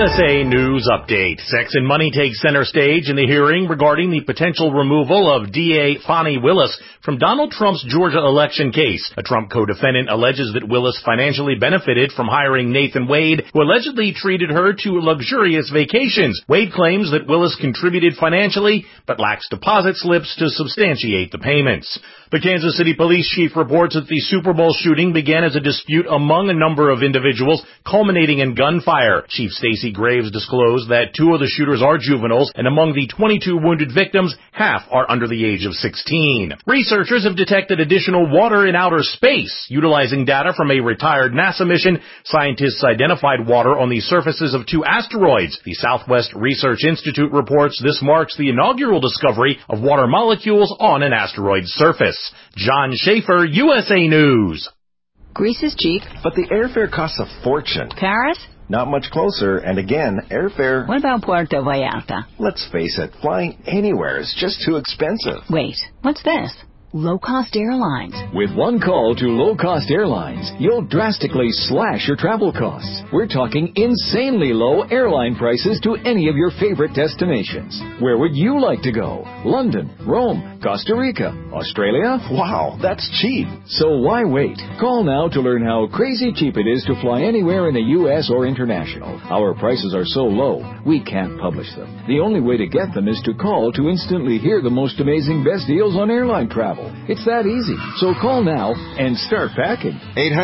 USA News Update. Sex and money take center stage in the hearing regarding the potential removal of DA Fani Willis from Donald Trump's Georgia election case. A Trump co-defendant alleges that Willis financially benefited from hiring Nathan Wade, who allegedly treated her to luxurious vacations. Wade claims that Willis contributed financially, but lacks deposit slips to substantiate the payments. The Kansas City police chief reports that the Super Bowl shooting began as a dispute among a number of individuals, culminating in gunfire. Chief Stacey Graves disclosed that 2 of the shooters are juveniles, and among the 22 wounded victims, half are under the age of 16. Researchers have detected additional water in outer space. Utilizing data from a retired NASA mission, scientists identified water on the surfaces of 2 asteroids. The Southwest Research Institute reports this marks the inaugural discovery of water molecules on an asteroid's surface. John Schaefer, USA News. Greece is cheap. But the airfare costs a fortune. Paris? Not much closer, and again, airfare... What about Puerto Vallarta? Let's face it, flying anywhere is just too expensive. Wait, what's this? Low-cost airlines. With one call to low-cost airlines, you'll drastically slash your travel costs. We're talking insanely low airline prices to any of your favorite destinations. Where would you like to go? London, Rome, Costa Rica, Australia? Wow, that's cheap. So why wait? Call now to learn how crazy cheap it is to fly anywhere in the U.S. or international. Our prices are so low, we can't publish them. The only way to get them is to call to instantly hear the most amazing best deals on airline travel. It's that easy. So call now and start packing.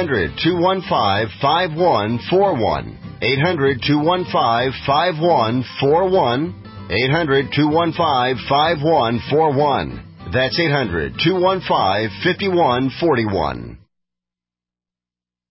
800-215-5141. 800-215-5141. 800-215-5141. That's 800-215-5141.